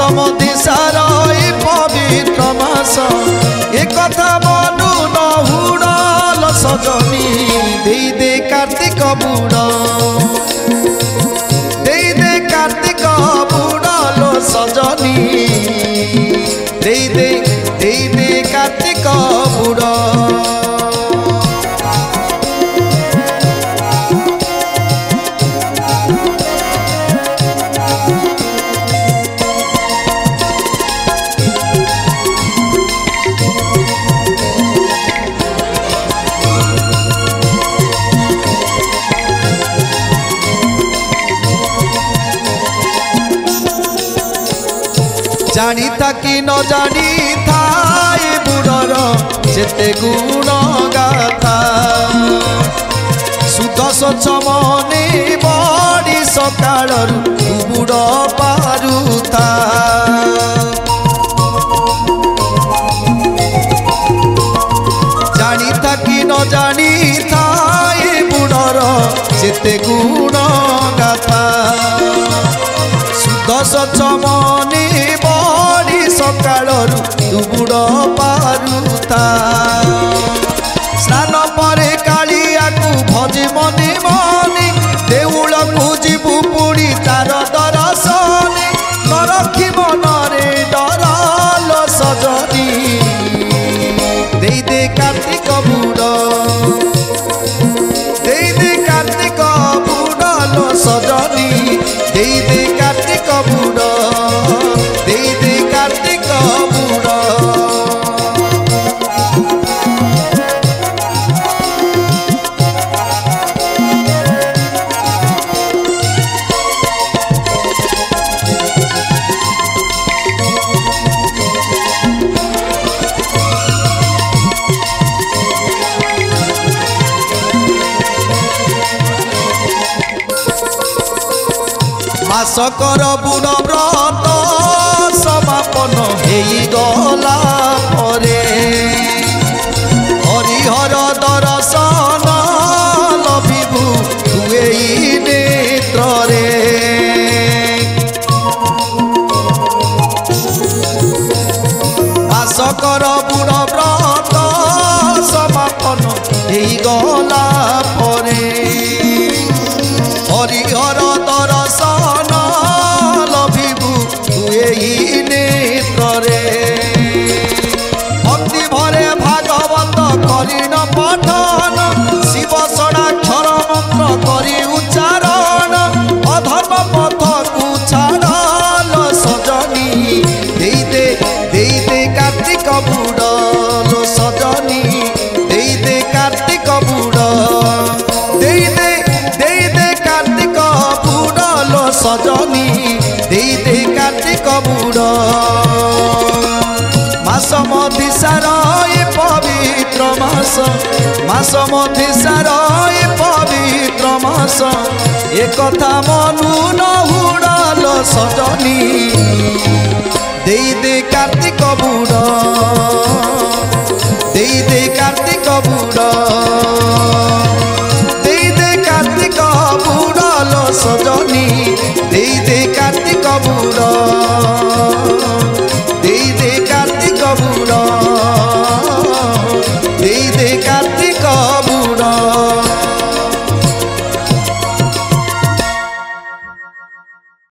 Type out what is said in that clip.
मासम दिशार ए पवित्र मास ए कथा मनु न हुड़ल सजनी दे दे कार्तिक बुड़ दे दे कार्तिक बुड़ल सजनी दे दे कार्तिक बुड़ जानी था कि न जानी था ये बुड़र जेते गुण गाथा सुदर्श मने बड़ी सकाल बुड़ पारुता जानी था कि न जानी था ये बुड़र जेते गुण गाथा सुदर्श मने सकाल दुबुड़ पारुता स्नान परे कालिया को भजी मनी मनी देउल को जीवु पुड़ी तार दर्शन न रखी मनरे डरल सजनी दे दे कार्तिक बुड़ दे दे कार्तिक बुड़ल सजनी दे दे कार्तिक बुड़ दे दे कार्तिक बुड़ मासकर बुड़ व्रत समापन हेई गला परे हरिहर दर्शन लभिबु तुएई नेत्रे मासकर बुड़ व्रत समापन हेई गला परे हरिहर दर्शन लभिबु तुएई नेत्रे भक्ति भरे भागवत करिन पठन शिव षडाक्षर मंत्र करी उच्चारण अधर्म पथ को छाड़ल सजनी दे दे कार्तिक बुड़ल सजनी दे दे कार्तिक बुड़ दे दे कार्तिक बुड़ल सजनी दे दे कार्तिक बुड़ मासम दिशार ए पवित्र मास मासम दिशार ए पवित्र मास ए कथा मनु न हुड़ल सजनी दे दे कार्तिक बुड़ दे दे कार्तिक बुड़ दे दे कार्तिक बुड़ल सजनी दे दे कार्तिक बुड़।